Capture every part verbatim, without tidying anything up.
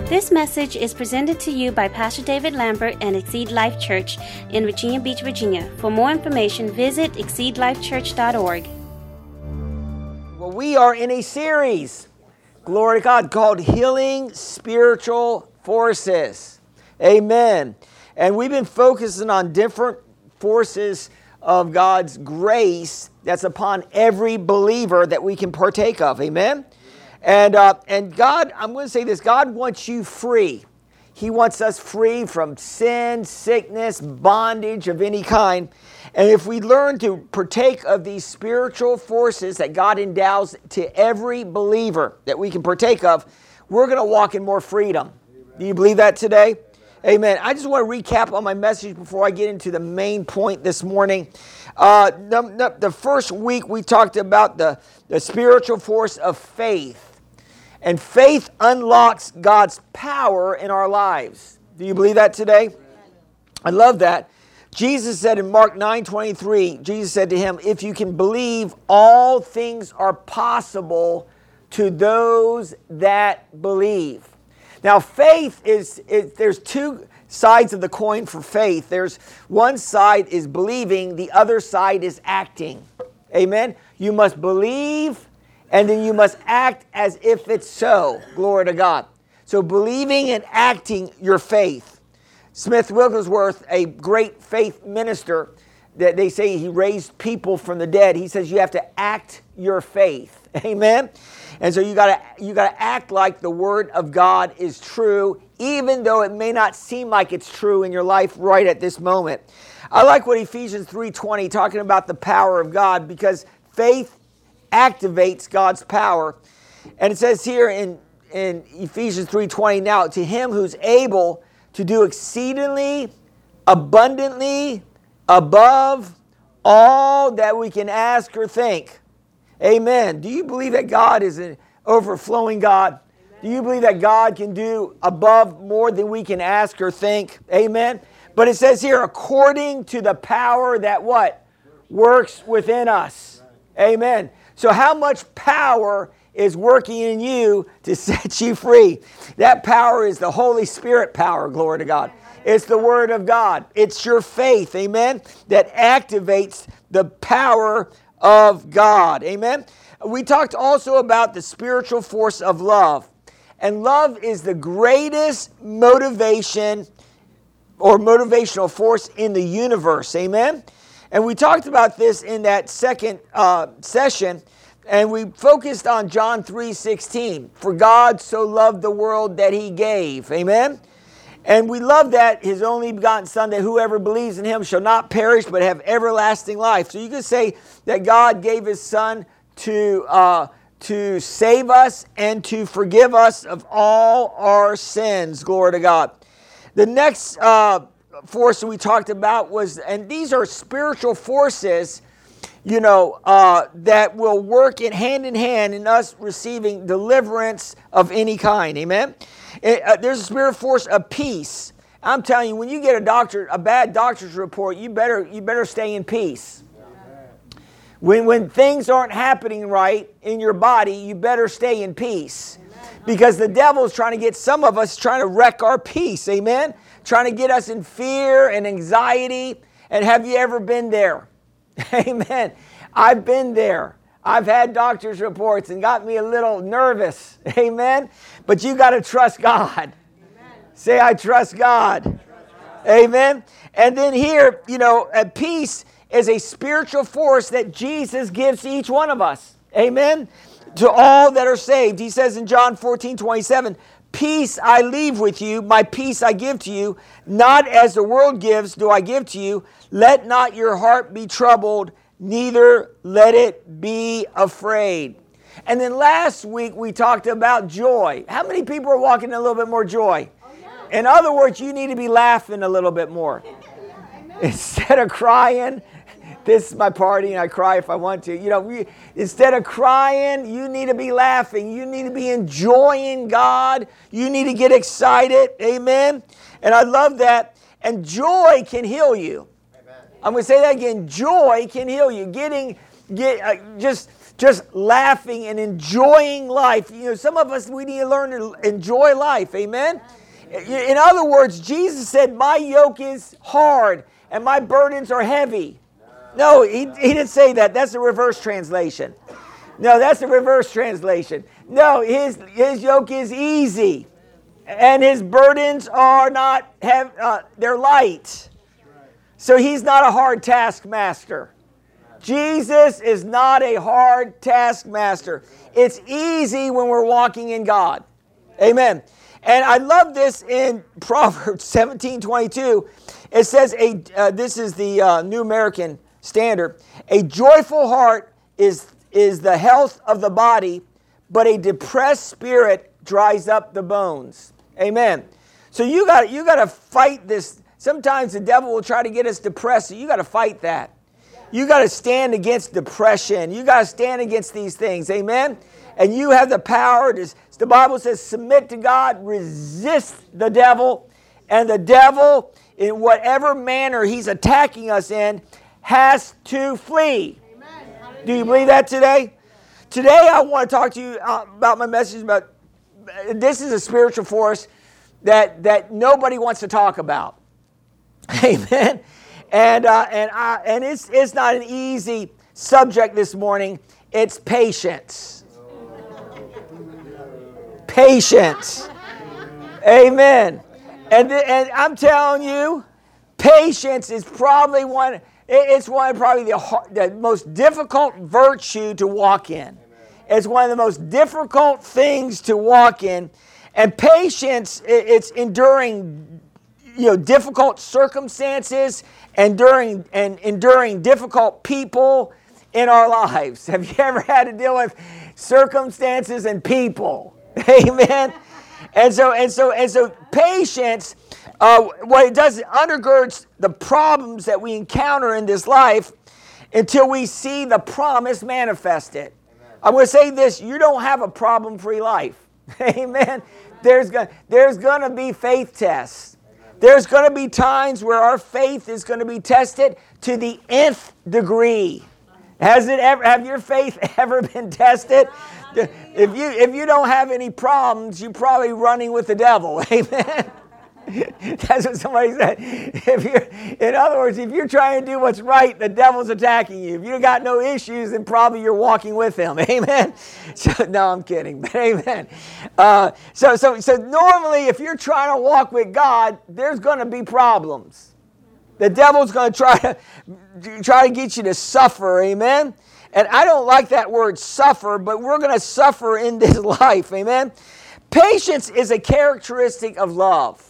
This message is presented to you by Pastor David Lambert and Exceed Life Church in Virginia Beach, Virginia. For more information, visit exceed life church dot org. Well, we are in a series, glory to God, called Healing Spiritual Forces. Amen. And we've been focusing on different forces of God's grace that's upon every believer that we can partake of. Amen. And uh, and God, I'm going to say this, God wants you free. He wants us free from sin, sickness, bondage of any kind. And if we learn to partake of these spiritual forces that God endows to every believer that we can partake of, we're going to walk in more freedom. Do you believe that today? Amen. I just want to recap on my message before I get into the main point this morning. Uh, the, the first week we talked about the, the spiritual force of faith. And faith unlocks God's power in our lives. Do you believe that today? I love that. Jesus said in Mark nine twenty-three, Jesus said to him, if you can believe, all things are possible to those that believe. Now, faith is, is, there's two sides of the coin for faith. There's one side is believing, the other side is acting. Amen? You must believe, and then you must act as if it's so. Glory to God. So believing and acting your faith. Smith Wigglesworth, a great faith minister, that they say he raised people from the dead. He says you have to act your faith. Amen. And so you gotta you gotta act like the word of God is true, even though it may not seem like it's true in your life right at this moment. I like what Ephesians three twenty talking about the power of God, because faith activates God's power. And it says here in, in Ephesians three twenty, now to him who's able to do exceedingly abundantly above all that we can ask or think. Amen. Do you believe that God is an overflowing God? Amen. Do you believe that God can do above more than we can ask or think? Amen. But it says here, according to the power that what? Works within us. Amen. So how much power is working in you to set you free? That power is the Holy Spirit power, glory to God. It's the Word of God. It's your faith, amen, that activates the power of God, amen. We talked also about the spiritual force of love. And love is the greatest motivation or motivational force in the universe, amen. And we talked about this in that second uh, session, and we focused on John three sixteen. For God so loved the world that he gave. Amen? And we love that his only begotten Son, that whoever believes in him shall not perish but have everlasting life. So you could say that God gave his Son to, uh, to save us and to forgive us of all our sins. Glory to God. The next Uh, force that we talked about was, and these are spiritual forces, you know, uh, that will work in hand in hand in us receiving deliverance of any kind. Amen. It, uh, there's a spirit force of peace. I'm telling you, when you get a doctor, a bad doctor's report, you better you better stay in peace. When when things aren't happening right in your body, you better stay in peace, because the devil's trying to get some of us trying to wreck our peace. Amen. Trying to get us in fear and anxiety. And have you ever been there? Amen. I've been there. I've had doctor's reports and got me a little nervous. Amen. But you got to trust God. Amen. Say, I trust God. I trust God. Amen. And then here, you know, a peace is a spiritual force that Jesus gives to each one of us. Amen. To all that are saved. He says in John fourteen twenty-seven, peace I leave with you, my peace I give to you. Not as the world gives do I give to you. Let not your heart be troubled, neither let it be afraid. And then last week we talked about joy. How many people are walking in a little bit more joy? Oh, yeah. In other words, you need to be laughing a little bit more. Instead of crying, this is my party and I cry if I want to. You know, we, instead of crying, you need to be laughing. You need to be enjoying God. You need to get excited. Amen. And I love that. And joy can heal you. Amen. I'm going to say that again. Joy can heal you. Getting, get, uh, just just laughing and enjoying life. You know, some of us, we need to learn to enjoy life. Amen? In other words, Jesus said, my yoke is hard and my burdens are heavy. No, he, he didn't say that. That's a reverse translation. No, that's a reverse translation. No, his, his yoke is easy and his burdens are not, have, uh, they're light. So he's not a hard taskmaster. Jesus is not a hard taskmaster. It's easy when we're walking in God. Amen. And I love this in Proverbs seventeen twenty-two. It says, a, uh, this is the uh, New American Standard, a joyful heart is, is the health of the body, but a depressed spirit dries up the bones. Amen. So you got you got to fight this. Sometimes the devil will try to get us depressed, so you got to fight that. You got to stand against depression. You got to stand against these things. Amen? And you have the power to, the Bible says, submit to God, resist the devil, and the devil, in whatever manner he's attacking us in, has to flee. Amen. Do you believe that today? Today I want to talk to you about my message about, this is a spiritual force that, that nobody wants to talk about. Amen? And uh, and I, and it's it's not an easy subject this morning. It's patience. Patience. Amen. And th- and I'm telling you, patience is probably one. It's one of probably the the most difficult virtue to walk in. It's one of the most difficult things to walk in, and patience. It's enduring, you know, difficult circumstances. Enduring and enduring difficult people in our lives. Have you ever had to deal with circumstances and people? Amen. And so and so and so patience, uh, what it does, it undergirds the problems that we encounter in this life until we see the promise manifested. I'm going to say this: you don't have a problem-free life. Amen. There's going there's going to be faith tests. There's going to be times where our faith is going to be tested to the nth degree. Has it ever? Have your faith ever been tested? If you if you don't have any problems, you're probably running with the devil. Amen. That's what somebody said. If you're, in other words, if you're trying to do what's right, the devil's attacking you. If you got no issues, then probably you're walking with him. Amen. So, no, I'm kidding, but amen. Uh, so, so, so normally, if you're trying to walk with God, there's going to be problems. The devil's going to try to try to get you to suffer. Amen. And I don't like that word suffer, but we're going to suffer in this life. Amen. Patience is a characteristic of love.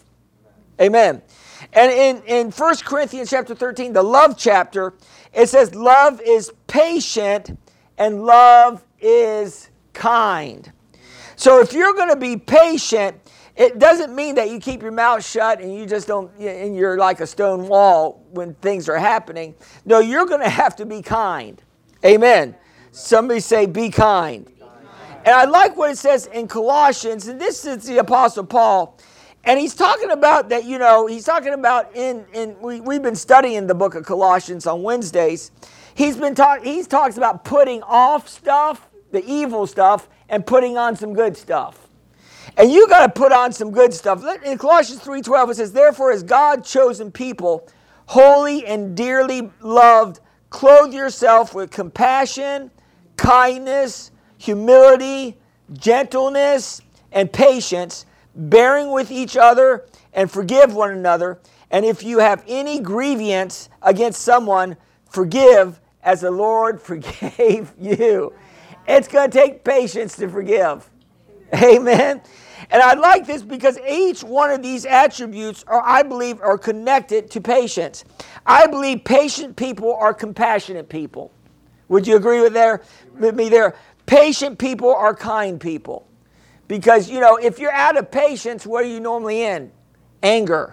Amen. And in, in First Corinthians chapter thirteen, the love chapter, it says love is patient and love is kind. So if you're going to be patient, it doesn't mean that you keep your mouth shut and you just don't, and you're like a stone wall when things are happening. No, you're going to have to be kind. Amen. Somebody say, be kind. And I like what it says in Colossians, and this is the Apostle Paul. And he's talking about that, you know, he's talking about in, in we, we've been studying the book of Colossians on Wednesdays. He's been talk, he talks about putting off stuff, the evil stuff, and putting on some good stuff. And you got to put on some good stuff. In Colossians three twelve, it says, therefore, as God chosen people, holy and dearly loved, clothe yourself with compassion, kindness, humility, gentleness, and patience, bearing with each other and forgive one another. And if you have any grievance against someone, forgive as the Lord forgave you. It's going to take patience to forgive. Amen. And I like this because each one of these attributes are, I believe, are connected to patience. I believe patient people are compassionate people. Would you agree with, there, with me there? Patient people are kind people. Because, you know, if you're out of patience, what are you normally in? Anger.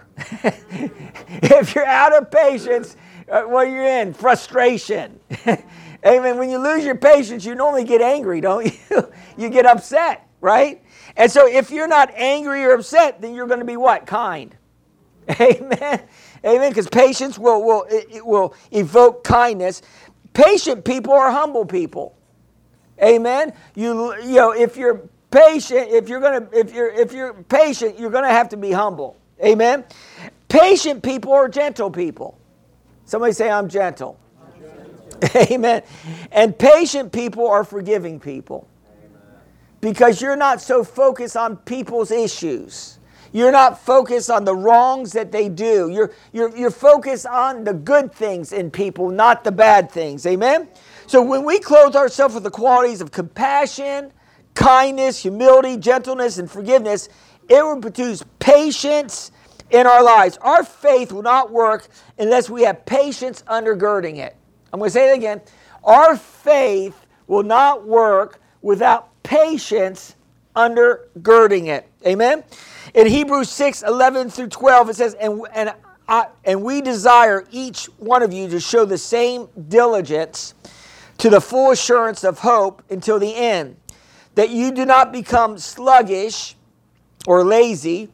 If you're out of patience, uh, what are you in? Frustration. Amen. When you lose your patience, you normally get angry, don't you? You get upset, right? And so if you're not angry or upset, then you're going to be what? Kind. Amen. Amen. Because patience will, will, it will evoke kindness. Patient people are humble people. Amen. You you know, if you're patient, if you're gonna if you're if you're patient, you're gonna have to be humble. Amen. Patient people are gentle people. Somebody say, I'm gentle. I'm gentle. Amen. And patient people are forgiving people. Amen. Because you're not so focused on people's issues. You're not focused on the wrongs that they do. You're, you're, you're focused on the good things in people, not the bad things. Amen? So when we clothe ourselves with the qualities of compassion, kindness, humility, gentleness, and forgiveness, it will produce patience in our lives. Our faith will not work unless we have patience undergirding it. I'm going to say it again. Our faith will not work without patience undergirding it. Amen? In Hebrews six, eleven through twelve, it says, and, and, I, and we desire each one of you to show the same diligence to the full assurance of hope until the end, that you do not become sluggish or lazy,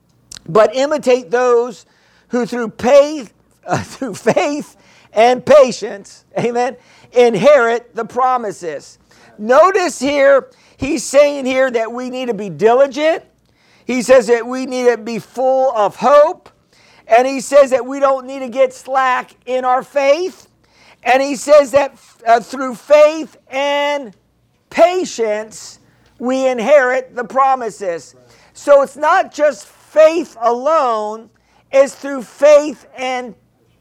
but imitate those who through faith, uh, through faith and patience, amen, inherit the promises. Notice here, he's saying here that we need to be diligent. He says that we need to be full of hope. And he says that we don't need to get slack in our faith. And he says that uh, through faith and patience, we inherit the promises. So it's not just faith alone, it's through faith and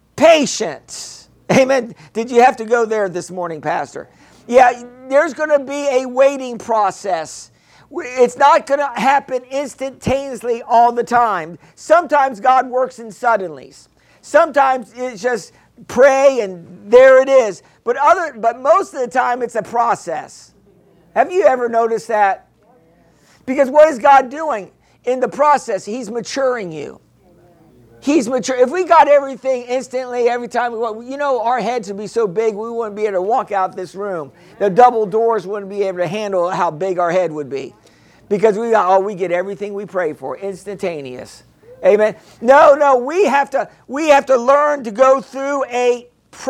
patience. Amen. Did you have to go there this morning, Pastor? Yeah, there's going to be a waiting process. It's not going to happen instantaneously all the time. Sometimes God works in suddenlies. Sometimes it's just pray and there it is. But other, but most of the time it's a process. Have you ever noticed that? Because what is God doing in the process? He's maturing you. He's mature. If we got everything instantly every time we want, you know, our heads would be so big we wouldn't be able to walk out this room. The double doors wouldn't be able to handle how big our head would be. Because we got, oh, we get everything we pray for, instantaneous. Amen. No, no, we have to we have to learn to go through a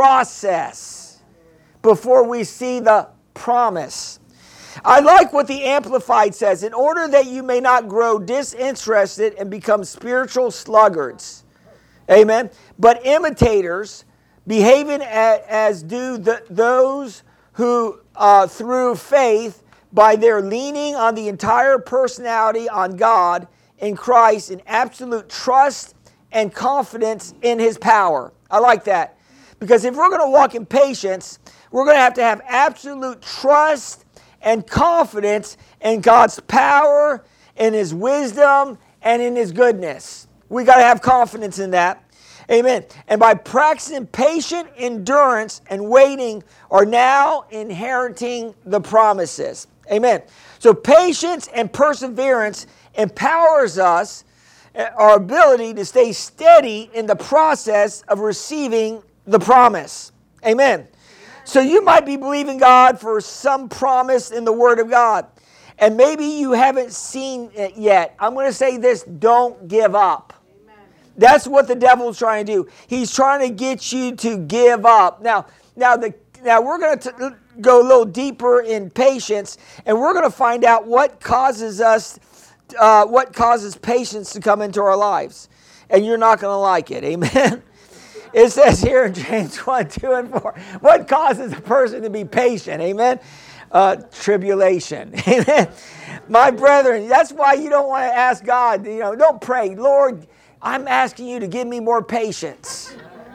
process before we see the promise. I like what the Amplified says. In order that you may not grow disinterested and become spiritual sluggards. Amen. But imitators, behaving as do the, those who uh, through faith, by their leaning on the entire personality on God in Christ in absolute trust and confidence in His power. I like that. Because if we're going to walk in patience, we're going to have to have absolute trust and confidence in God's power, in His wisdom, and in His goodness. We got to have confidence in that. Amen. And by practicing patient endurance and waiting are now inheriting the promises. Amen. So patience and perseverance empowers us, our ability to stay steady in the process of receiving the promise. Amen. So you might be believing God for some promise in the Word of God. And maybe you haven't seen it yet. I'm going to say this, don't give up. Amen. That's what the devil's trying to do. He's trying to get you to give up. Now, now, the, now we're going to go a little deeper in patience, and we're going to find out what causes us, uh, what causes patience to come into our lives. And you're not going to like it. Amen. It says here in James one, two, and four, what causes a person to be patient? Amen? Uh, tribulation. Amen? My brethren, that's why you don't want to ask God, you know, don't pray, Lord, I'm asking you to give me more patience.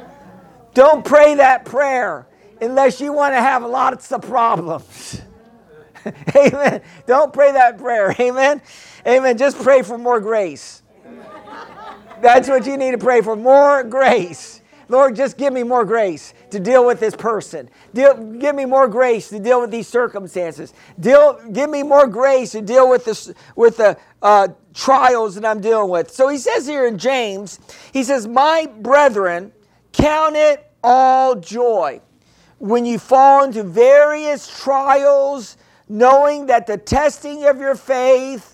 Don't pray that prayer unless you want to have lots of problems. Amen? Don't pray that prayer. Amen? Amen. Just pray for more grace. That's what you need to pray for, more grace. Lord, just give me more grace to deal with this person. Deal, give me more grace to deal with these circumstances. Deal, give me more grace to deal with this, with the uh, trials that I'm dealing with. So he says here in James, he says, my brethren, count it all joy when you fall into various trials, knowing that the testing of your faith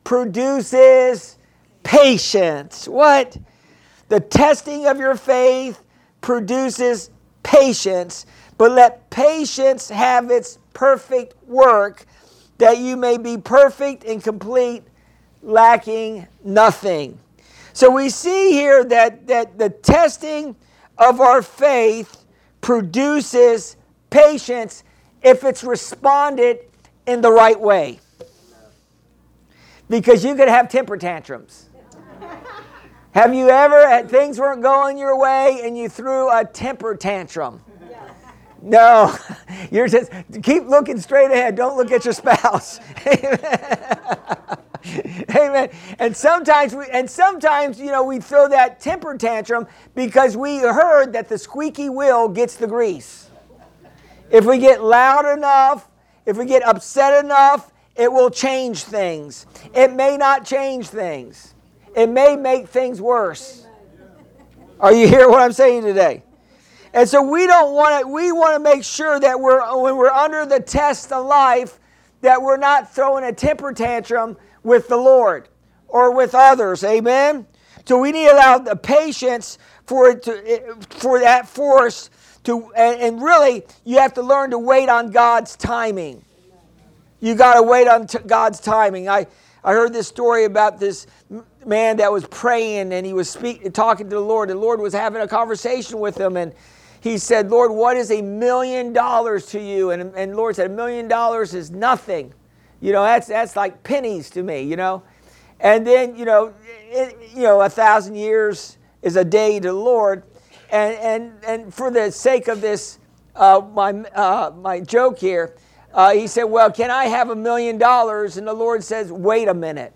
produces patience. What? The testing of your faith produces patience, But let patience have its perfect work, that you may be perfect and complete, lacking nothing. So we see here that, that the testing of our faith produces patience if it's responded in the right way. Because you could have temper tantrums. Have you ever, had things weren't going your way and you threw a temper tantrum? No, you're just, keep looking straight ahead. Don't look at your spouse. Amen. Amen. And sometimes, we, and sometimes, you know, we throw that temper tantrum because we heard that the squeaky wheel gets the grease. If we get loud enough, if we get upset enough, it will change things. It may not change things. It may make things worse. Are you hearing what I'm saying today? And so we don't want to, we want to make sure that we're, when we're under the test of life, that we're not throwing a temper tantrum with the Lord or with others. Amen? So we need to allow the patience for it to, for that force to, and, and really, you have to learn to wait on God's timing. You got to wait on t- God's timing. I, I heard this story about this man that was praying and he was speak, talking to the Lord. The Lord was having a conversation with him, and he said, Lord, what is a million dollars to you? And, and the Lord said, a million dollars is nothing. You know, that's that's like pennies to me, you know. And then, you know, it, you know, a thousand years is a day to the Lord. And and and for the sake of this, uh, my uh, my joke here, uh, he said, well, can I have a million dollars? And the Lord says, wait a minute.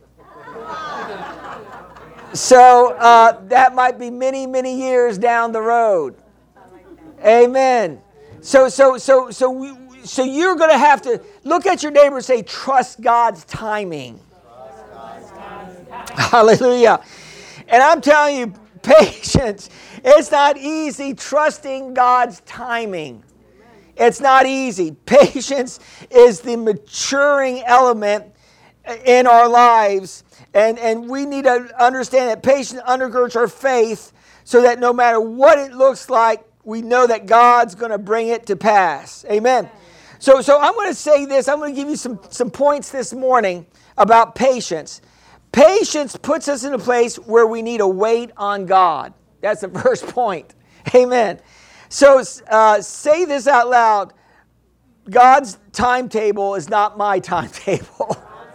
So uh, that might be many, many years down the road. Amen. So, so, so, so, we, so you're going to have to look at your neighbor and say, "Trust God's timing." Trust God's timing. Hallelujah. And I'm telling you, patience. It's not easy trusting God's timing. It's not easy. Patience is the maturing element in our lives, and and we need to understand that patience undergirds our faith, so that no matter what it looks like, we know that God's going to bring it to pass. Amen. So, so I'm going to say this. I'm going to give you some, some points this morning about patience. Patience puts us in a place where we need to wait on God. That's the first point. Amen. So uh, say this out loud. God's timetable is not my timetable.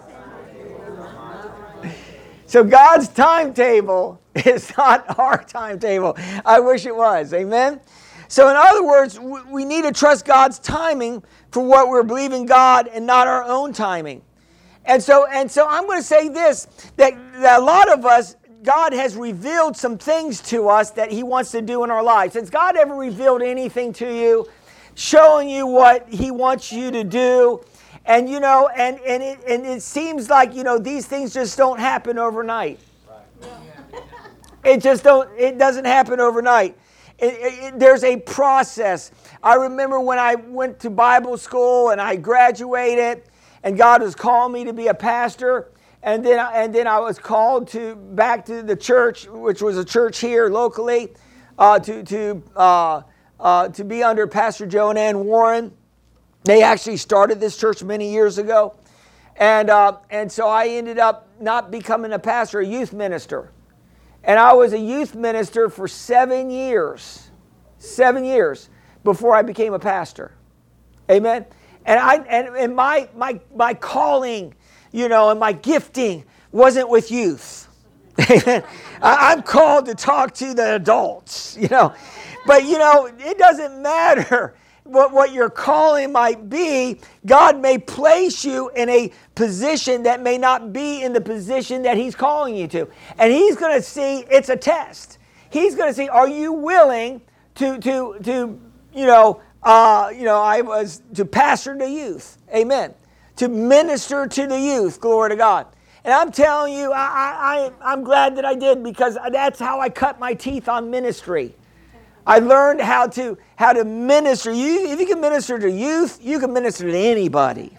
So God's timetable is not our timetable. I wish it was. Amen? So in other words, we need to trust God's timing for what we're believing God and not our own timing. And so and so I'm going to say this, that, that a lot of us, God has revealed some things to us that He wants to do in our lives. Has God ever revealed anything to you, showing you what He wants you to do? And, you know, and, and, it, and it seems like, you know, these things just don't happen overnight. Right. It just don't, it doesn't happen overnight. It, it, it, there's a process. I remember when I went to Bible school and I graduated and God was calling me to be a pastor. And then, and then I was called to back to the church, which was a church here locally, uh, to, to, uh, uh, to be under Pastor Joe and Ann Warren. They actually started this church many years ago. And uh, and so I ended up not becoming a pastor, a youth minister. And I was a youth minister for seven years. Seven years before I became a pastor. Amen? And I and, and my, my my calling, you know, and my gifting wasn't with youth. Amen? I, I'm called to talk to the adults, you know. But, you know, it doesn't matter what, what your calling might be. God may place you in a position that may not be in the position that He's calling you to. And He's going to see, it's a test. He's going to see, are you willing to, to, to you know, uh, you know, I was to pastor the youth. Amen. To minister to the youth. Glory to God. And I'm telling you, I, I, I'm glad that I did, because that's how I cut my teeth on ministry. I learned how to how to minister. You, if you can minister to youth, you can minister to anybody.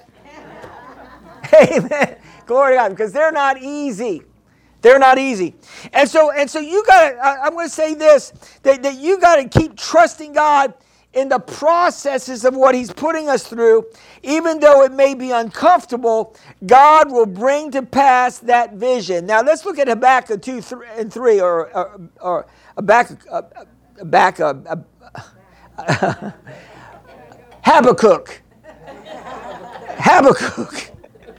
Amen. Glory to God, because they're not easy. They're not easy. And so and so you got to, I'm going to say this, that, that you got to keep trusting God in the processes of what he's putting us through, even though it may be uncomfortable, God will bring to pass that vision. Now let's look at Habakkuk two three, and three, or, or, or Habakkuk, uh, Habakkuk, uh, uh, Habakkuk. Habakkuk.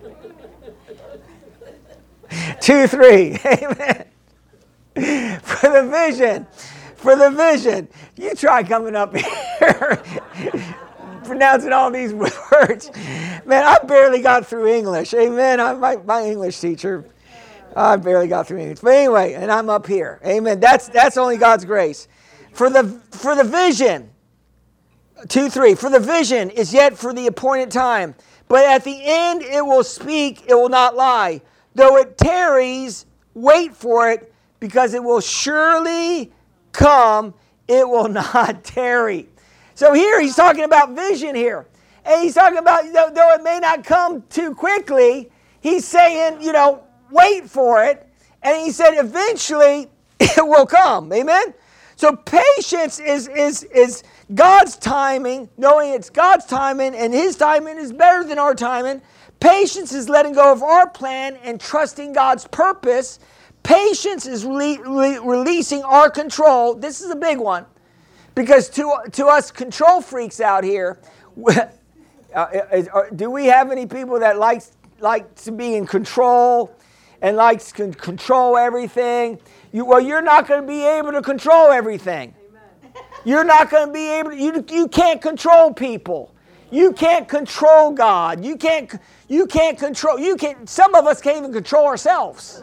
two three. Amen. For the vision. For the vision. You try coming up here pronouncing all these words. Man, I barely got through English. Amen. I, my, my English teacher, I barely got through English. But anyway, and I'm up here. Amen. That's that's only God's grace. For the for the vision. two three. For the vision is yet for the appointed time. But at the end it will speak, it will not lie. Though it tarries, wait for it, because it will surely come, it will not tarry. So here he's talking about vision here. And he's talking about, though it may not come too quickly, he's saying, you know, wait for it. And he said eventually it will come. Amen? So patience is, is, is God's timing, knowing it's God's timing, and his timing is better than our timing. Patience is letting go of our plan and trusting God's purpose. Patience is re- re- releasing our control. This is a big one. Because to, to us control freaks out here, uh, is, uh, do we have any people that like, like to be in control and likes to control everything? You, well, you're not going to be able to control everything. Amen. You're not going to be able to, you, you can't control people. You can't control God. You can't, you can't control, you can, some of us can't even control ourselves.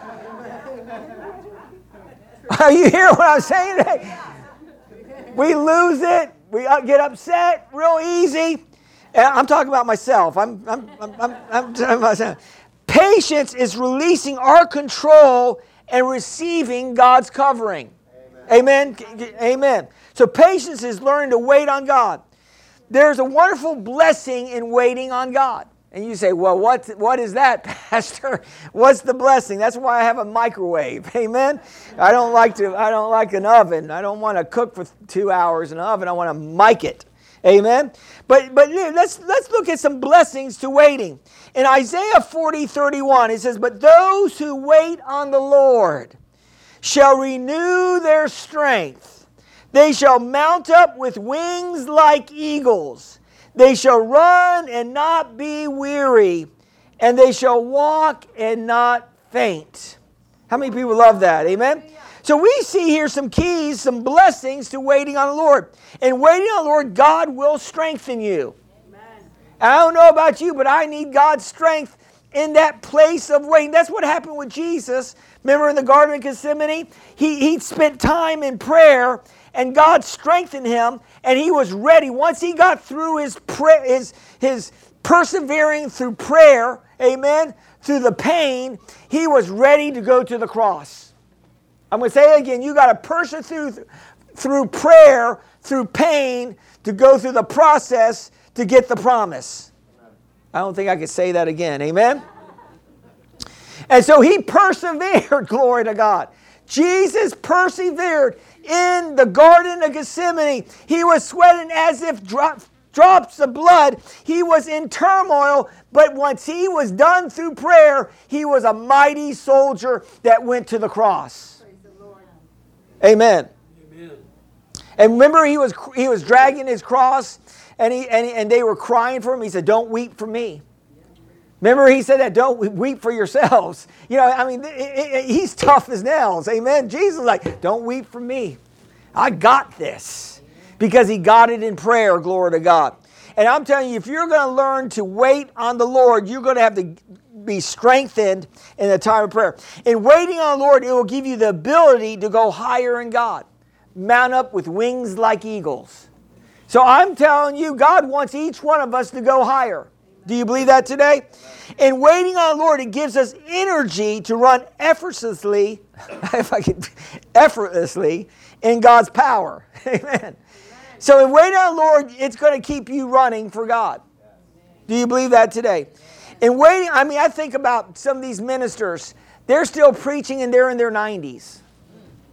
Are you hearing what I'm saying today? We lose it. We get upset real easy. And I'm talking about myself. I'm, I'm, I'm, I'm, I'm talking about myself. Patience is releasing our control and receiving God's covering. Amen. Amen. Amen. So patience is learning to wait on God. There's a wonderful blessing in waiting on God. And you say, well, what, what is that, Pastor? What's the blessing? That's why I have a microwave. Amen? I don't like to. I don't like an oven. I don't want to cook for two hours in an oven. I want to mic it. Amen? But but let's, let's look at some blessings to waiting. In Isaiah forty thirty-one, it says, but those who wait on the Lord shall renew their strength. They shall mount up with wings like eagles. They shall run and not be weary, and they shall walk and not faint. How many people love that? Amen? So we see here some keys, some blessings to waiting on the Lord. And waiting on the Lord, God will strengthen you. Amen. I don't know about you, but I need God's strength in that place of waiting. That's what happened with Jesus. Remember in the Garden of Gethsemane? He, he spent time in prayer, and God strengthened him, and he was ready. Once he got through his prayer, his, his persevering through prayer, amen, through the pain, he was ready to go to the cross. I'm going to say it again. You got to persevere through, through prayer, through pain, to go through the process to get the promise. I don't think I could say that again. Amen? And so he persevered, glory to God. Jesus persevered in the Garden of Gethsemane. He was sweating as if drop, drops of blood. He was in turmoil, but once he was done through prayer, he was a mighty soldier that went to the cross. Praise the Lord. Amen. Amen. And remember, he was he was dragging his cross, and he and, and they were crying for him. He said, "Don't weep for me." Remember, he said that, don't weep for yourselves. You know, I mean, it, it, he's tough as nails. Amen. Jesus was like, don't weep for me. I got this. Because he got it in prayer, glory to God. And I'm telling you, if you're going to learn to wait on the Lord, you're going to have to be strengthened in the time of prayer. In waiting on the Lord, it will give you the ability to go higher in God. Mount up with wings like eagles. So I'm telling you, God wants each one of us to go higher. Do you believe that today? In waiting on the Lord, it gives us energy to run effortlessly, if I could, effortlessly in God's power. Amen. So in waiting on the Lord, it's going to keep you running for God. Do you believe that today? In waiting, I mean, I think about some of these ministers. They're still preaching and they're in their nineties.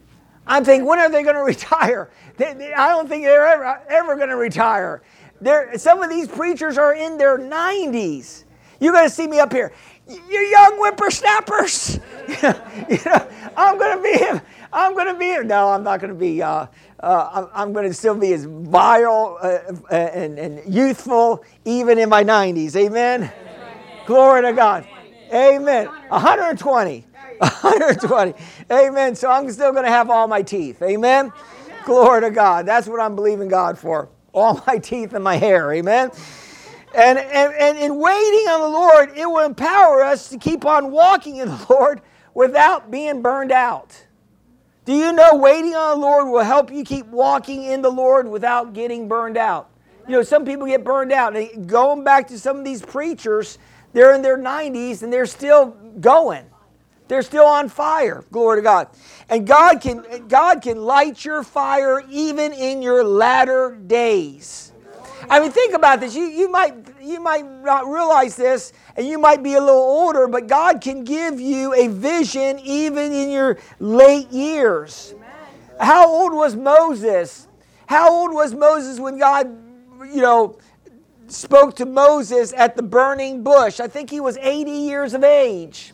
I'm thinking, when are they going to retire? They, they, I don't think they're ever, ever going to retire. They're, some of these preachers are in their nineties. You're going to see me up here. You young whippersnappers. you know, you know, I'm going to be, I'm going to be, no, I'm not going to be, uh, uh, I'm, I'm going to still be as vile uh, and, and youthful even in my nineties. Amen? Amen. Glory to God. Amen. one hundred twenty. one hundred twenty. Amen. So I'm still going to have all my teeth. Amen? Amen. Glory to God. That's what I'm believing God for. All my teeth and my hair. Amen? And, and, and in waiting on the Lord, it will empower us to keep on walking in the Lord without being burned out. Do you know waiting on the Lord will help you keep walking in the Lord without getting burned out? You know, some people get burned out. And going back to some of these preachers, they're in their nineties and they're still going. They're still on fire. Glory to God. And God can, God can light your fire even in your latter days. I mean, think about this. You, you might you might not realize this, and you might be a little older, but God can give you a vision even in your late years. Amen. How old was Moses? How old was Moses when God, you know, spoke to Moses at the burning bush? I think he was eighty years of age.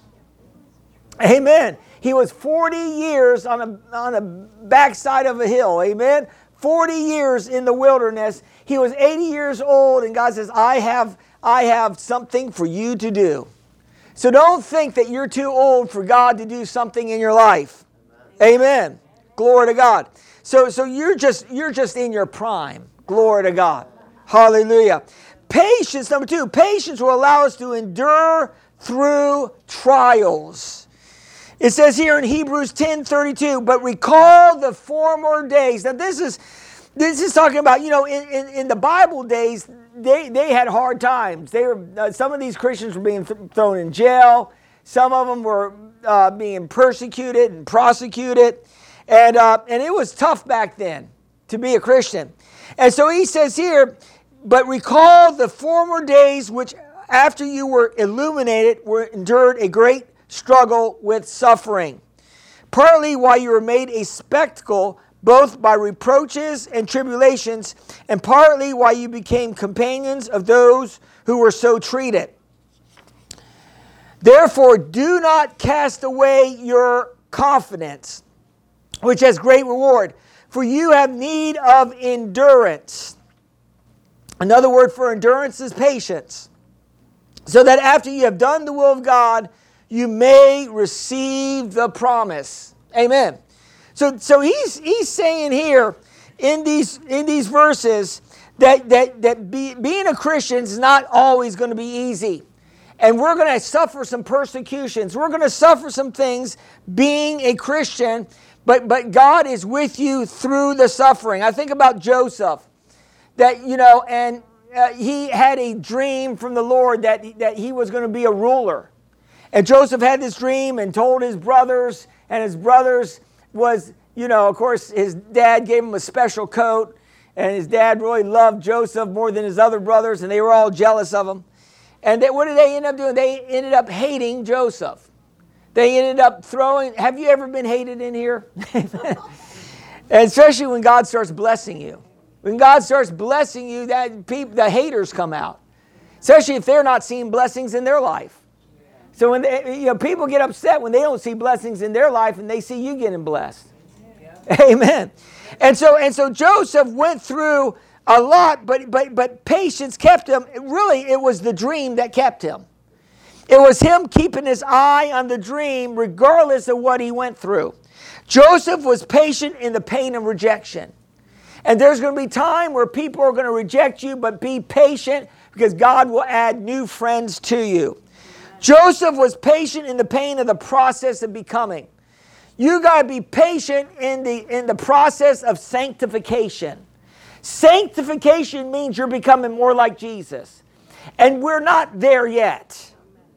Amen. He was forty years on a on a backside of a hill. Amen. forty years in the wilderness. He was eighty years old, and God says, I have, I have something for you to do. So don't think that you're too old for God to do something in your life. Amen. Amen. Glory to God. So, so you're just you're just in your prime. Glory to God. Hallelujah. Patience, number two. Patience will allow us to endure through trials. It says here in Hebrews ten thirty-two, but recall the former days. Now this is this is talking about, you know, in, in, in the Bible days, they, they had hard times. They were uh, some of these Christians were being th- thrown in jail. Some of them were uh, being persecuted and prosecuted. And, uh, and it was tough back then to be a Christian. And so he says here, but recall the former days which after you were illuminated were endured a great struggle with suffering, partly while you were made a spectacle both by reproaches and tribulations, and partly while you became companions of those who were so treated. Therefore, do not cast away your confidence, which has great reward, for you have need of endurance. Another word for endurance is patience, so that after you have done the will of God, you may receive the promise. Amen. So, so he's he's saying here in these in these verses that that that be, being a Christian is not always going to be easy, and we're going to suffer some persecutions. We're going to suffer some things being a Christian, but but God is with you through the suffering. I think about Joseph, that you know, and uh, he had a dream from the Lord that that he was going to be a ruler. And Joseph had this dream and told his brothers, and his brothers was, you know, of course, his dad gave him a special coat, and his dad really loved Joseph more than his other brothers, and they were all jealous of him. And they, what did they end up doing? They ended up hating Joseph. They ended up throwing, have you ever been hated in here? And especially when God starts blessing you. When God starts blessing you, that people, the haters come out. Especially if they're not seeing blessings in their life. So when they, you know, people get upset when they don't see blessings in their life and they see you getting blessed. Yeah. Amen. And so and so Joseph went through a lot, but but but patience kept him. Really, it was the dream that kept him. It was him keeping his eye on the dream regardless of what he went through. Joseph was patient in the pain of rejection. And there's going to be time where people are going to reject you, but be patient because God will add new friends to you. Joseph was patient in the pain of the process of becoming. You got to be patient in the in the process of sanctification. Sanctification means you're becoming more like Jesus. And we're not there yet.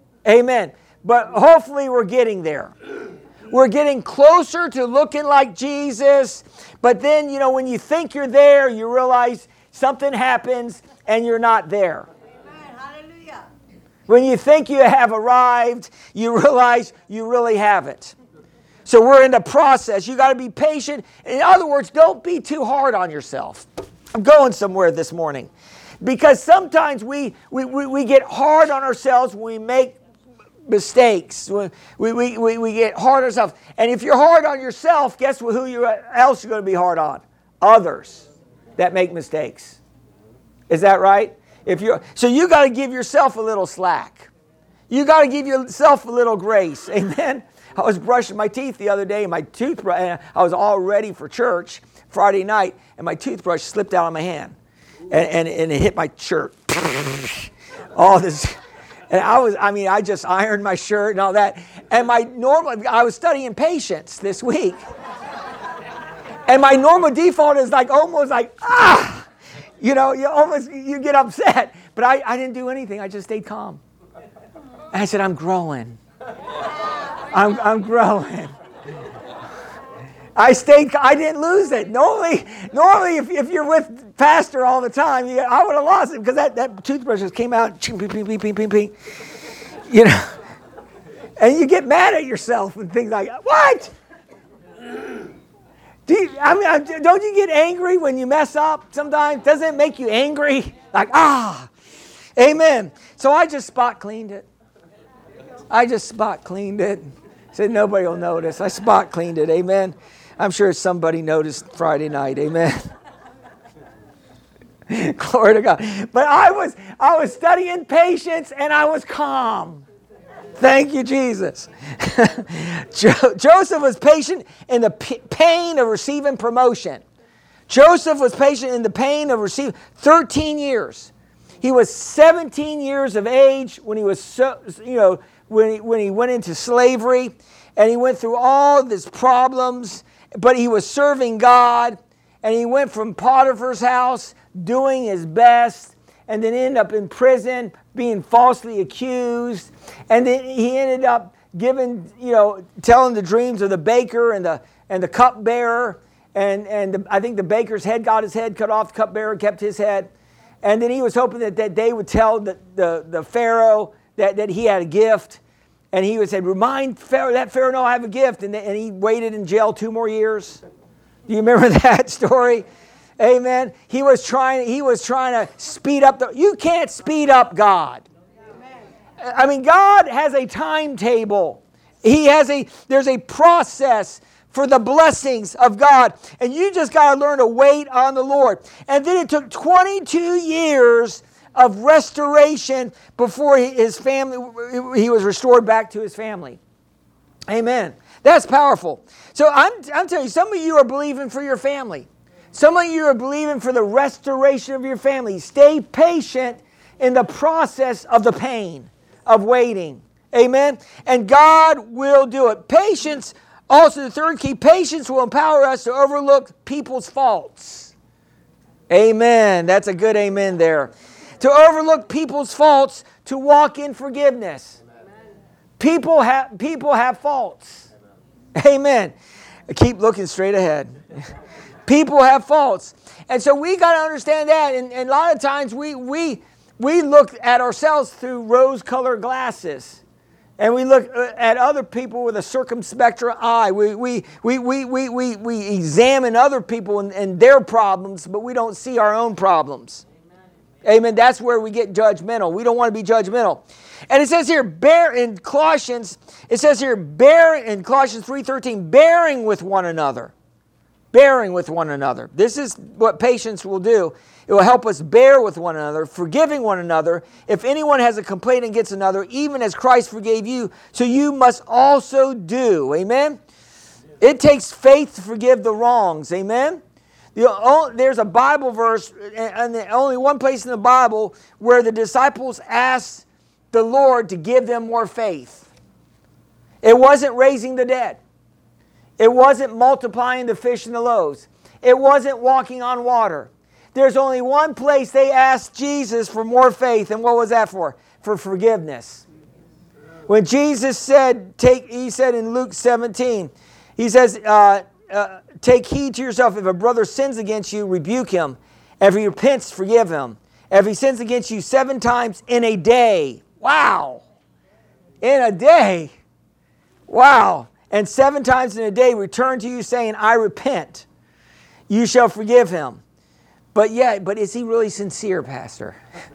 Amen. But hopefully we're getting there. We're getting closer to looking like Jesus. But then, you know, when you think you're there, you realize something happens and you're not there. When you think you have arrived, you realize you really haven't. So we're in the process. You got to be patient. In other words, don't be too hard on yourself. I'm going somewhere this morning. Because sometimes we, we, we, we get hard on ourselves when we make mistakes. We, we, we, we get hard on ourselves. And if you're hard on yourself, guess who you else you're going to be hard on? Others that make mistakes. Is that right? If you're so you got to give yourself a little slack. You got to give yourself a little grace. Amen. I was brushing my teeth the other day, and my toothbrush, and I was all ready for church Friday night, and my toothbrush slipped out of my hand, and, and, and it hit my shirt. All this, and I was, I mean, I just ironed my shirt and all that. And my normal, I was studying patience this week, and my normal default is like almost like ah, you know, you almost you get upset, but I, I didn't do anything. I just stayed calm. And I said, I'm growing. I'm, I'm growing. I stayed. I didn't lose it. Normally, normally, if, if you're with pastor all the time, you, I would have lost it because that, that toothbrush just came out. Ping, ping, ping, ping, ping, ping. You know, and you get mad at yourself and things like that. What? Do you, I mean, don't you get angry when you mess up? Sometimes doesn't it make you angry? Like ah, amen. So I just spot cleaned it. I just spot cleaned it. Said nobody will notice. I spot cleaned it. Amen. I'm sure somebody noticed Friday night. Amen. Glory to God. But I was I was studying patience and I was calm. Thank you, Jesus. Jo- Joseph was patient in the p- pain of receiving promotion. Joseph was patient in the pain of receiving thirteen years. He was seventeen years of age when he was so, you know, when he, when he went into slavery, and he went through all of his problems, but he was serving God, and he went from Potiphar's house doing his best, and then ended up in prison being falsely accused, and then he ended up giving, you know, telling the dreams of the baker and the and the cupbearer, and and the, I think the baker's head got his head cut off, the cupbearer kept his head, and then he was hoping that, that they would tell the, the, the Pharaoh that, that he had a gift, and he would say, remind Pharaoh, that Pharaoh know I have a gift, and, and he waited in jail two more years. Do you remember that story? Amen. He was trying. He was trying to speed up the. You can't speed up God. Amen. I mean, God has a timetable. He has a. There's a process for the blessings of God, and you just got to learn to wait on the Lord. And then it took twenty-two years of restoration before his family. He was restored back to his family. Amen. That's powerful. So I'm. I'm telling you, some of you are believing for your family. Some of you are believing for the restoration of your family. Stay patient in the process of the pain of waiting. Amen? And God will do it. Patience, also the third key, patience will empower us to overlook people's faults. Amen. That's a good amen there. To overlook people's faults, to walk in forgiveness. People have, people have faults. Amen. Keep looking straight ahead. People have faults. And so we got to understand that. And, and a lot of times we we we look at ourselves through rose-colored glasses. And we look at other people with a circumspect eye. We we we we we we, we examine other people and, and their problems, but we don't see our own problems. Amen. Amen. That's where we get judgmental. We don't want to be judgmental. And it says here, bear in Colossians, it says here, bear in Colossians three thirteen, bearing with one another. Bearing with one another. This is what patience will do. It will help us bear with one another, forgiving one another. If anyone has a complaint against another, even as Christ forgave you, so you must also do. Amen? It takes faith to forgive the wrongs. Amen? There's a Bible verse, and only one place in the Bible, where the disciples asked the Lord to give them more faith. It wasn't raising the dead. It wasn't multiplying the fish and the loaves. It wasn't walking on water. There's only one place they asked Jesus for more faith, and what was that for? For forgiveness. When Jesus said, "Take," he said in Luke seventeen, he says, uh, uh, "Take heed to yourself. If a brother sins against you, rebuke him. If he repents, forgive him. If he sins against you seven times in a day," wow, in a day, wow. and seven times in a day return to you saying, I repent, you shall forgive him. But yeah, but is he really sincere, Pastor?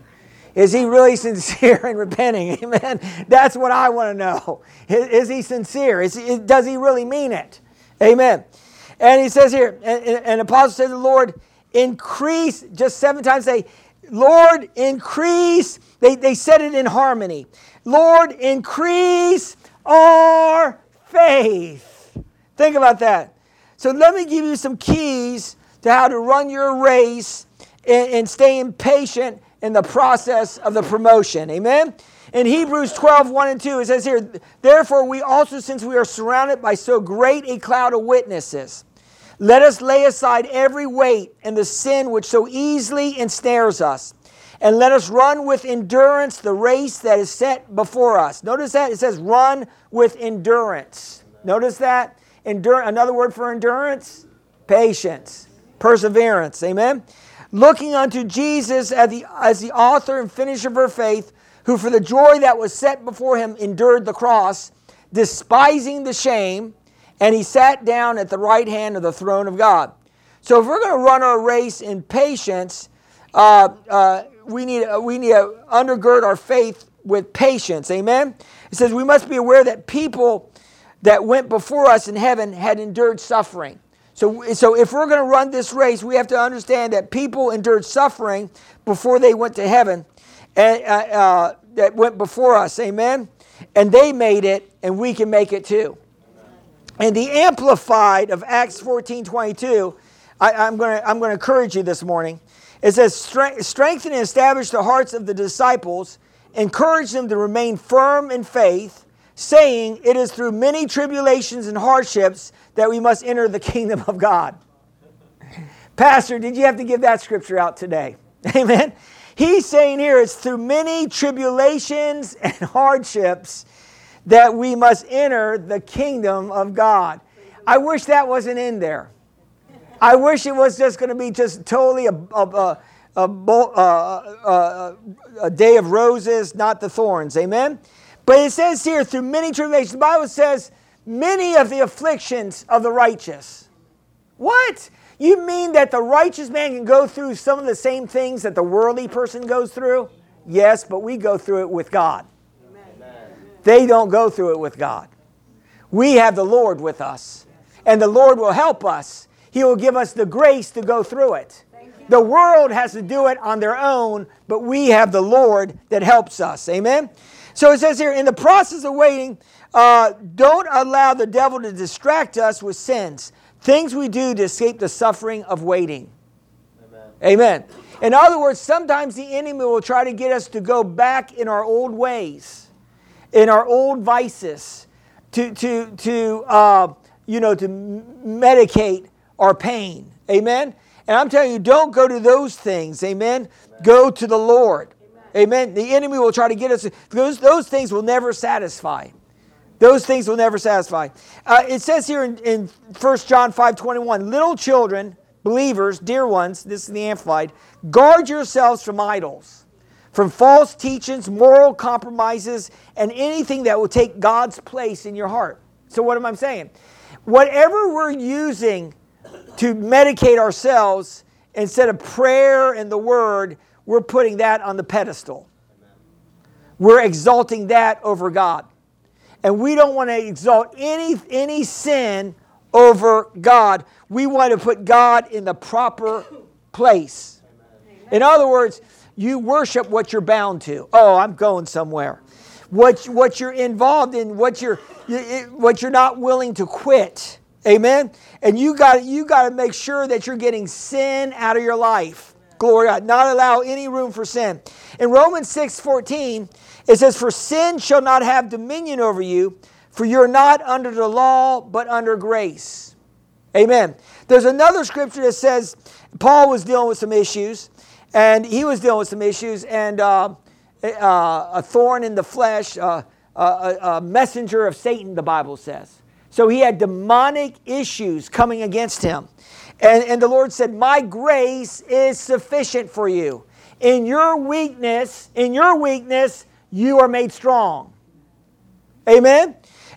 Is he really sincere in repenting? Amen. That's what I want to know. Is, is he sincere? Is he, does he really mean it? Amen. And he says here, and, and Apostle says to the Lord, increase, just seven times say, Lord, increase. They, they said it in harmony. Lord, increase our faith. Think about that. So let me give you some keys to how to run your race and, and staying patient in the process of the promotion. Amen? In Hebrews twelve, one and two, it says here, therefore we also, since we are surrounded by so great a cloud of witnesses, let us lay aside every weight and the sin which so easily ensnares us, and let us run with endurance the race that is set before us. Notice that? It says run with endurance. Notice that? Endur- another word for endurance? Patience. Perseverance. Amen? Looking unto Jesus as the, as the author and finisher of our faith, who for the joy that was set before him endured the cross, despising the shame, and he sat down at the right hand of the throne of God. So if we're going to run our race in patience, uh, uh, we need, uh, we need to undergird our faith with patience. Amen? It says we must be aware that people that went before us in heaven had endured suffering. So, so if we're going to run this race, we have to understand that people endured suffering before they went to heaven, and uh, uh, that went before us. Amen? And they made it, and we can make it too. And the Amplified of Acts fourteen twenty-two, I, I'm going to I'm going to encourage you this morning. It says, strengthen and establish the hearts of the disciples, encourage them to remain firm in faith, saying, it is through many tribulations and hardships that we must enter the kingdom of God. Pastor, did you have to give that scripture out today? Amen. He's saying here, it's through many tribulations and hardships that we must enter the kingdom of God. I wish that wasn't in there. I wish it was just going to be just totally a, a, a, a, a, a day of roses, not the thorns. Amen? But it says here, through many tribulations, the Bible says, many of the afflictions of the righteous. What? You mean that the righteous man can go through some of the same things that the worldly person goes through? Yes, but we go through it with God. Amen. They don't go through it with God. We have the Lord with us, and the Lord will help us. He will give us the grace to go through it. The world has to do it on their own, but we have the Lord that helps us. Amen? So it says here, in the process of waiting, uh, don't allow the devil to distract us with sins, things we do to escape the suffering of waiting. Amen. Amen. In other words, sometimes the enemy will try to get us to go back in our old ways, in our old vices, to to to uh, you know to medicate our pain. Amen. And I'm telling you, don't go to those things. Amen. Amen. Go to the Lord. Amen. Amen. The enemy will try to get us. Those those things will never satisfy. Those things will never satisfy. Uh, it says here in, in First John five twenty-one, little children, believers, dear ones, this is the Amplified, guard yourselves from idols, from false teachings, moral compromises, and anything that will take God's place in your heart. So what am I saying? Whatever we're using to medicate ourselves instead of prayer and the word, we're putting that on the pedestal. We're exalting that over God. And we don't want to exalt any, any sin over God. We want to put God in the proper place. Amen. In other words, you worship what you're bound to. Oh, I'm going somewhere. What, what you're involved in, what you're, what you're not willing to quit. Amen? And you got you got to make sure that you're getting sin out of your life. Glory to God. Not allow any room for sin. In Romans six fourteen, it says, for sin shall not have dominion over you, for you're not under the law, but under grace. Amen. There's another scripture that says, Paul was dealing with some issues, and he was dealing with some issues, and uh, uh, a thorn in the flesh, uh, a, a messenger of Satan, the Bible says. So he had demonic issues coming against him. And, and the Lord said, my grace is sufficient for you. In your weakness, in your weakness, you are made strong. Amen?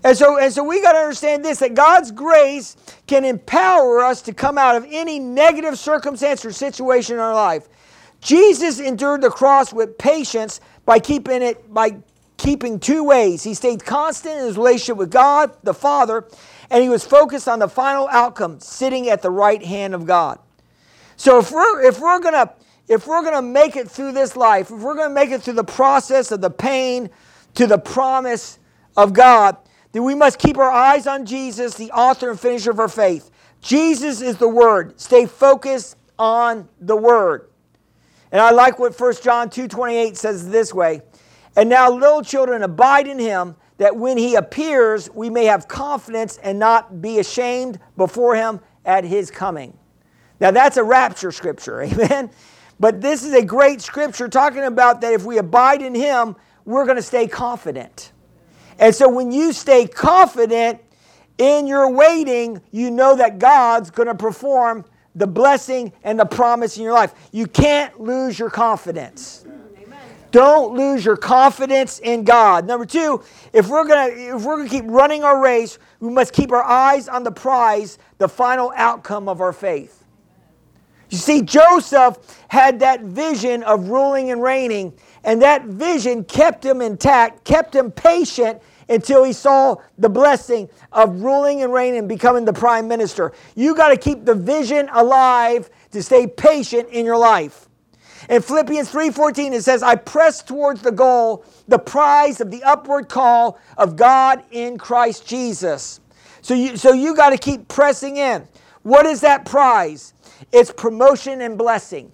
And so, and so we got to understand this, that God's grace can empower us to come out of any negative circumstance or situation in our life. Jesus endured the cross with patience by keeping it, by keeping two ways. He stayed constant in his relationship with God, the Father, and he was focused on the final outcome, sitting at the right hand of God. So if we're if we're gonna if we're gonna make it through this life, if we're gonna make it through the process of the pain to the promise of God, then we must keep our eyes on Jesus, the author and finisher of our faith. Jesus is the Word. Stay focused on the Word. And I like what First John two twenty-eight says this way. And now, little children, abide in him, that when he appears, we may have confidence and not be ashamed before him at his coming. Now, that's a rapture scripture, amen? But this is a great scripture talking about that if we abide in him, we're going to stay confident. And so when you stay confident in your waiting, you know that God's going to perform the blessing and the promise in your life. You can't lose your confidence. Amen. Don't lose your confidence in God. Number two, if we're going to if we're going to keep running our race, we must keep our eyes on the prize, the final outcome of our faith. You see, Joseph had that vision of ruling and reigning, and that vision kept him intact, kept him patient until he saw the blessing of ruling and reigning and becoming the prime minister. You got to keep the vision alive to stay patient in your life. In Philippians three fourteen, it says, I press towards the goal, the prize of the upward call of God in Christ Jesus. So you, so you got to keep pressing in. What is that prize? It's promotion and blessing.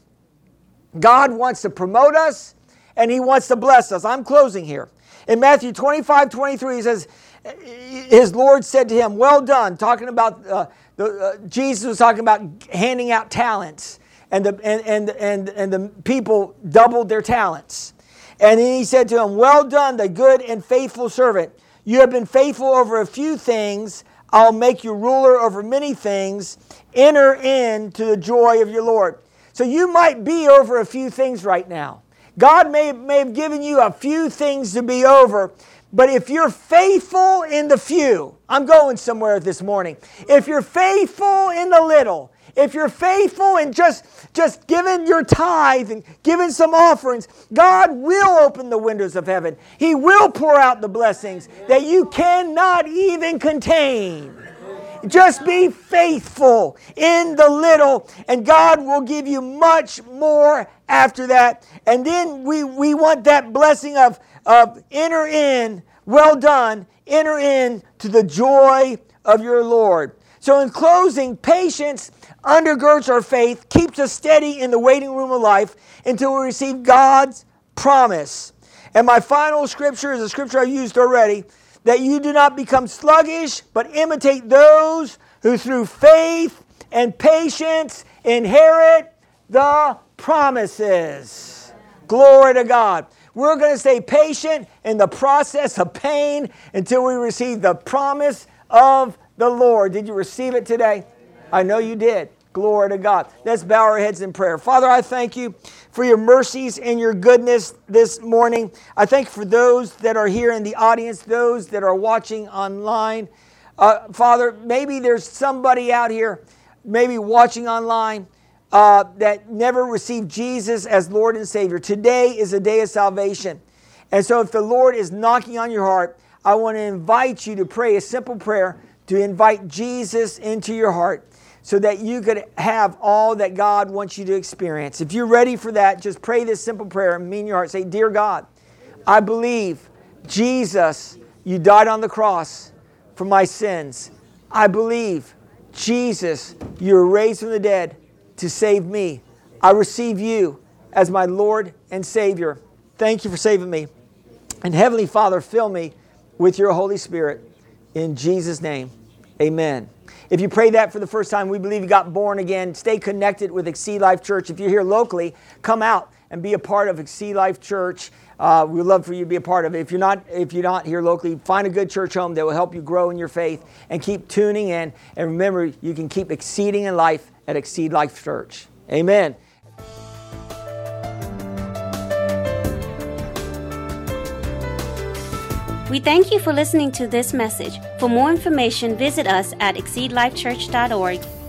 God wants to promote us, and he wants to bless us. I'm closing here. In Matthew twenty-five twenty-three, he says, his Lord said to him, well done, talking about, uh, the, uh, Jesus was talking about handing out talents, and the, and, and, and, and the people doubled their talents. And then he said to him, well done, the good and faithful servant. You have been faithful over a few things. I'll make you ruler over many things. Enter into the joy of your Lord. So you might be over a few things right now. God may, may have given you a few things to be over, but if you're faithful in the few, I'm going somewhere this morning. If you're faithful in the little, if you're faithful in just, just giving your tithe and giving some offerings, God will open the windows of heaven. He will pour out the blessings that you cannot even contain. Just be faithful in the little, and God will give you much more after that. And then we, we want that blessing of, of enter in, well done, enter in to the joy of your Lord. So in closing, patience undergirds our faith, keeps us steady in the waiting room of life until we receive God's promise. And my final scripture is a scripture I've used already, that you do not become sluggish, but imitate those who through faith and patience inherit the promises. Glory to God. We're going to stay patient in the process of pain until we receive the promise of the Lord. Did you receive it today? I know you did. Glory to God. Let's bow our heads in prayer. Father, I thank you for your mercies and your goodness this morning. I thank you for those that are here in the audience, those that are watching online. Uh, Father, maybe there's somebody out here, maybe watching online, uh, that never received Jesus as Lord and Savior. Today is a day of salvation. And so if the Lord is knocking on your heart, I want to invite you to pray a simple prayer to invite Jesus into your heart, so that you could have all that God wants you to experience. If you're ready for that, just pray this simple prayer and mean your heart. Say, Dear God, I believe, Jesus, you died on the cross for my sins. I believe, Jesus, you were raised from the dead to save me. I receive you as my Lord and Savior. Thank you for saving me. And Heavenly Father, fill me with your Holy Spirit. In Jesus' name, amen. If you pray that for the first time, we believe you got born again. Stay connected with Exceed Life Church. If you're here locally, come out and be a part of Exceed Life Church. Uh, we'd love for you to be a part of it. If you're not, if you're not here locally, find a good church home that will help you grow in your faith, and keep tuning in. And remember, you can keep exceeding in life at Exceed Life Church. Amen. We thank you for listening to this message. For more information, visit us at exceed life church dot org.